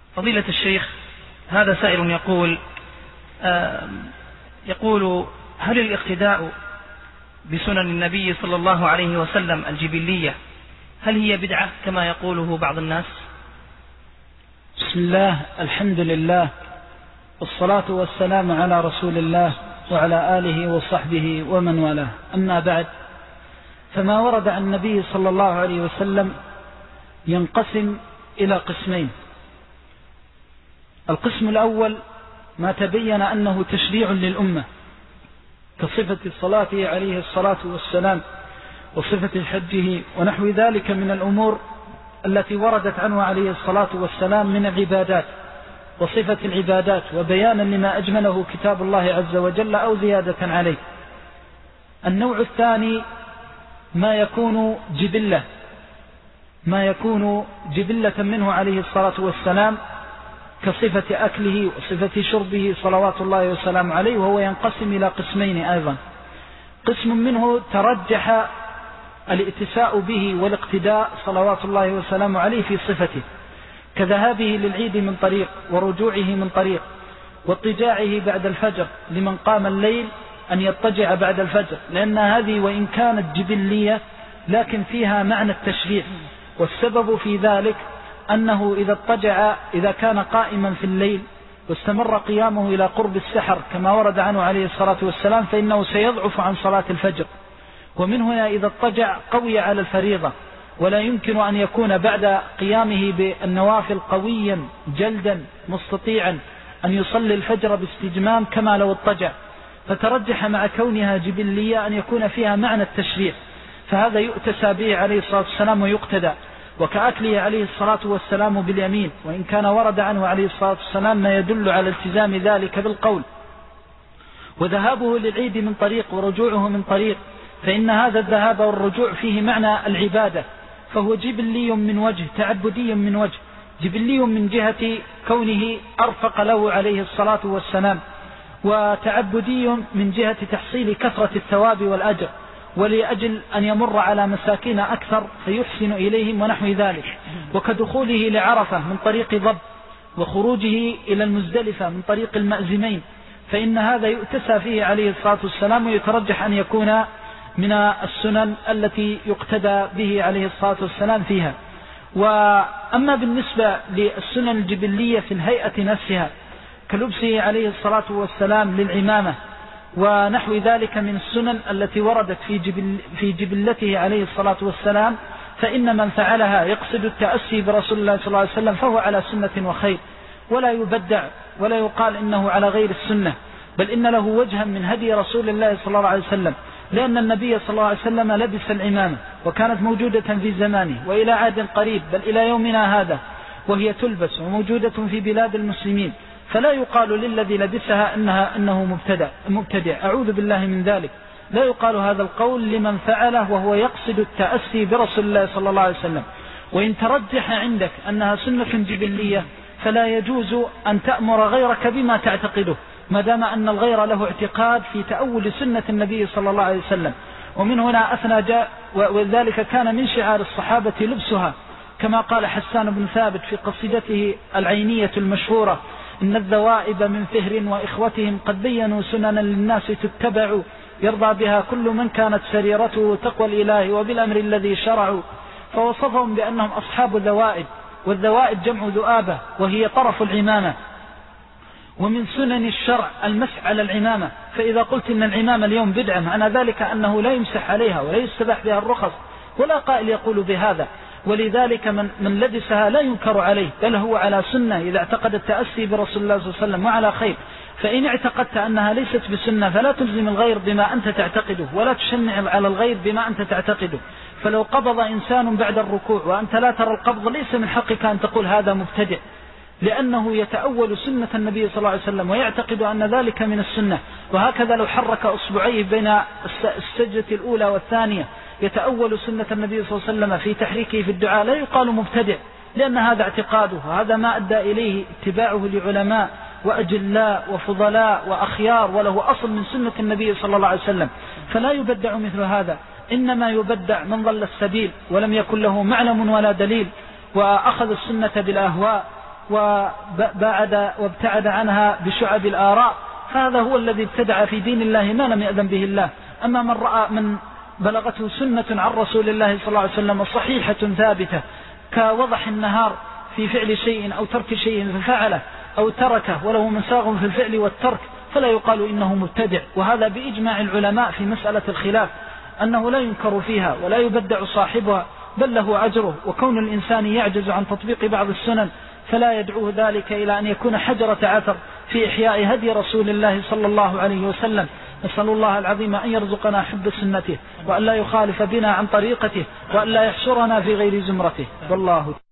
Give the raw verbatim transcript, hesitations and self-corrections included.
فضيلة الشيخ، هذا سائل يقول آه يقول هل الاقتداء بسنن النبي صلى الله عليه وسلم الجبلية هل هي بدعة كما يقوله بعض الناس؟ بسم الله، الحمد لله، والصلاة والسلام على رسول الله وعلى آله وصحبه ومن والاه. أما بعد، فما ورد عن النبي صلى الله عليه وسلم ينقسم إلى قسمين. القسم الأول ما تبين أنه تشريع للأمة كصفة صلاته عليه الصلاة والسلام وصفة حجه ونحو ذلك من الأمور التي وردت عنه عليه الصلاة والسلام من العبادات وصفة العبادات، وبيانا لما أجمله كتاب الله عز وجل أو زيادة عليه. النوع الثاني ما يكون جبلة ما يكون جبلة منه عليه الصلاة والسلام كصفة أكله وصفة شربه صلوات الله وسلام عليه، وهو ينقسم إلى قسمين أيضا. قسم منه ترجح الائتساء به والاقتداء صلوات الله وسلام عليه في صفته، كذهابه للعيد من طريق، ورجوعه من طريق، واضطجاعه بعد الفجر لمن قام الليل أن يضطجع بعد الفجر، لأن هذه وإن كانت جبلية لكن فيها معنى التشريع. والسبب في ذلك أنه إذا اضطجع إذا كان قائما في الليل واستمر قيامه إلى قرب السحر كما ورد عنه عليه الصلاة والسلام فإنه سيضعف عن صلاة الفجر، ومن هنا إذا اضطجع قوي على الفريضة، ولا يمكن أن يكون بعد قيامه بالنوافل قويا جلدا مستطيعا أن يصلي الفجر باستجمام كما لو اضطجع. فترجح مع كونها جبلية أن يكون فيها معنى التشريع، فهذا يؤتسى به عليه الصلاة والسلام ويقتدى. وكأكله عليه الصلاة والسلام باليمين، وإن كان ورد عنه عليه الصلاة والسلام ما يدل على التزام ذلك بالقول. وذهابه للعيد من طريق ورجوعه من طريق، فإن هذا الذهاب والرجوع فيه معنى العبادة، فهو جبلي من وجه، تعبدي من وجه. جبلي من جهة كونه أرفق له عليه الصلاة والسلام، وتعبدي من جهة تحصيل كثرة الثواب والأجر، ولأجل أن يمر على مساكين أكثر فيحسن إليهم ونحو ذلك. وكدخوله لعرفة من طريق ضب، وخروجه إلى المزدلفة من طريق المأزمين، فإن هذا يؤتسى فيه عليه الصلاة والسلام، ويترجح أن يكون من السنن التي يقتدى به عليه الصلاة والسلام فيها. وأما بالنسبة للسنن الجبلية في الهيئة نفسها كلبسه عليه الصلاة والسلام للعمامة ونحو ذلك من السنن التي وردت في, جبل في جبلته عليه الصلاة والسلام، فإن من فعلها يقصد التأسي برسول الله صلى الله عليه وسلم فهو على سنة وخير، ولا يبدع ولا يقال إنه على غير السنة، بل إن له وجها من هدي رسول الله صلى الله عليه وسلم، لأن النبي صلى الله عليه وسلم لبس العمامة وكانت موجودة في زمانه وإلى عهد قريب بل إلى يومنا هذا، وهي تلبس وموجودة في بلاد المسلمين، فلا يقال للذي لبسها إنها إنه مبتدع, مبتدع أعوذ بالله من ذلك. لا يقال هذا القول لمن فعله وهو يقصد التأسي برسول الله صلى الله عليه وسلم. وإن ترجح عندك أنها سنة جبلية فلا يجوز أن تأمر غيرك بما تعتقده، ما دام أن الغير له اعتقاد في تأول سنة النبي صلى الله عليه وسلم. ومن هنا أثنى جاء، وذلك كان من شعار الصحابة لبسها، كما قال حسان بن ثابت في قصيدته العينية المشهورة: إن الذوائب من فهر وإخوتهم قد بينوا سننا للناس تتبع، يرضى بها كل من كانت سريرته تقوى الإله وبالأمر الذي شرعوا. فوصفهم بأنهم أصحاب ذوائب، والذوائب جمع ذؤابة وهي طرف العمامة. ومن سنن الشرع المسح على العمامة، فإذا قلت إن العمامة اليوم بدعة معنى ذلك أنه لا يمسح عليها ولا يستباح بها الرخص، ولا قائل يقول بهذا. ولذلك من, من لبسها لا ينكر عليه، بل هو على سنة إذا اعتقد التأسي برسول الله صلى الله عليه وسلم وعلى خير. فإن اعتقدت أنها ليست بسنة فلا تلزم الغير بما أنت تعتقده، ولا تشنع على الغير بما أنت تعتقده. فلو قبض إنسان بعد الركوع وأنت لا ترى القبض ليس من حقك أن تقول هذا مبتدع، لأنه يتأول سنة النبي صلى الله عليه وسلم ويعتقد أن ذلك من السنة. وهكذا لو حرك أصبعيه بين السجدة الأولى والثانية يتأول سنة النبي صلى الله عليه وسلم في تحريكه في الدعاء لا يقال مبتدع، لأن هذا اعتقاده، وهذا ما أدى إليه اتباعه لعلماء وأجلاء وفضلاء وأخيار، وله أصل من سنة النبي صلى الله عليه وسلم. فلا يبدع مثل هذا، إنما يبدع من ضل السبيل ولم يكن له معلم ولا دليل، وأخذ السنة بالأهواء وبعد وابتعد عنها بشعب الآراء، هذا هو الذي ابتدع في دين الله ما لم يأذن به الله. أما من رأى من بلغته سنة عن رسول الله صلى الله عليه وسلم صحيحة ثابتة كوضح النهار في فعل شيء أو ترك شيء ففعله أو تركه وله مساغ في الفعل والترك، فلا يقال إنه مبتدع. وهذا بإجماع العلماء في مسألة الخلاف أنه لا ينكر فيها ولا يبدع صاحبها، بل له أجره. وكون الإنسان يعجز عن تطبيق بعض السنن فلا يدعوه ذلك إلى أن يكون حجرة عثر في إحياء هدي رسول الله صلى الله عليه وسلم. نسأل الله العظيم أن يرزقنا حب سنته، وأن لا يخالف بنا عن طريقته، وأن لا يحشرنا في غير زمرته. والله